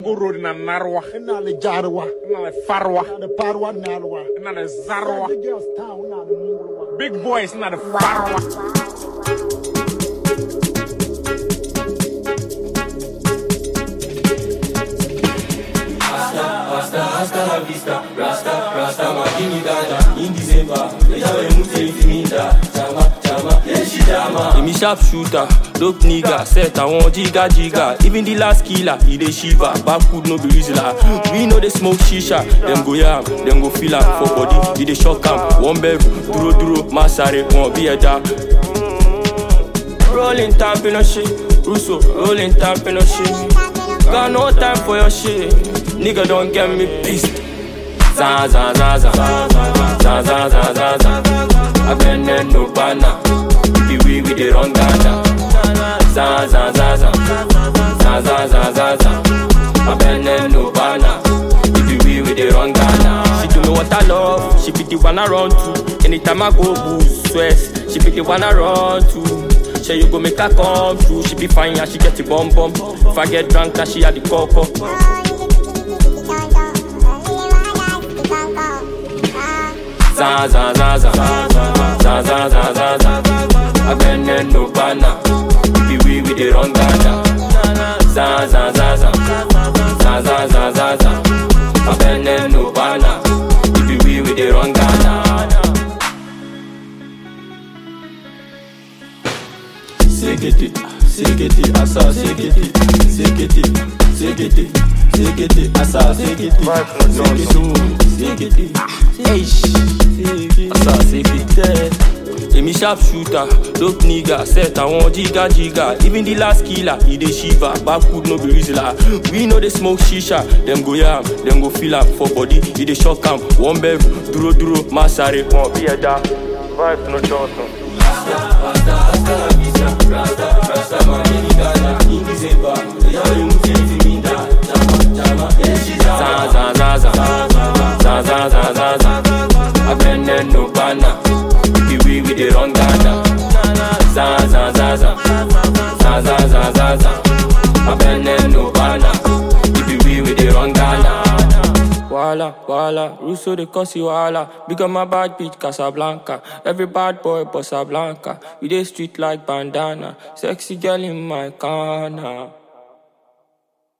Guru na narwa, na le jarwa, na le farwa, na le parwa nalwa, na le zarwa. the girls town na le mungwa. Big boys na the farwa. Hasta la vista, rasta makini dada. In December, yawe muti minda. Chama, yeah, Give me sharp shooter, dope nigga. Set I want jiga. Even the last killer, he dey shiver. Backwood no be reasoner. We know they smoke shisha. Them go yam, them go feel am for body. He dey shock am. One beru, duro, masare, won't be a da. Rolling tap in a shit, Russo, rolling tap in a shit. Got no time for your shit. Nigga don't get me pissed. Za. I been there no banner. If we with the wrong Ghana. Za. I been there no banner. If we with the wrong Ghana. She do me what I love. She be the one I run to. Anytime I go boost, stress. She be the one I run to. Say you go make her come through. She be fine and she get the bum. If I get drunk, then she had the coco. Za. I been there no banner. If we with the wrong Ghana. Za. I been there no banner. If we with the wrong Ghana. Segete, asa, segete, asa, segete, asa, segete. Me sharp shooter, dope nigga. Set I want jiga. Even the last killer, he dey shiver. Backwood no be reasoner. We know they smoke shisha. Them go yam, them go feel am for body. He dey shock am. One beru, duro, masare, won't be a da. Vibe no Johnson. Hasta la vista, rasta makini dada. In December, yawe muti minda. Chama, Za. I been there no banner. If we with the wrong Ghana. Za. I been there no banner. If we with the wrong Ghana. Wala, Russo de Cosi Wala. Become my bad bitch, Casablanca. Every bad boy, Bossa Blanca. We dey street like bandana. Sexy girl in my corner.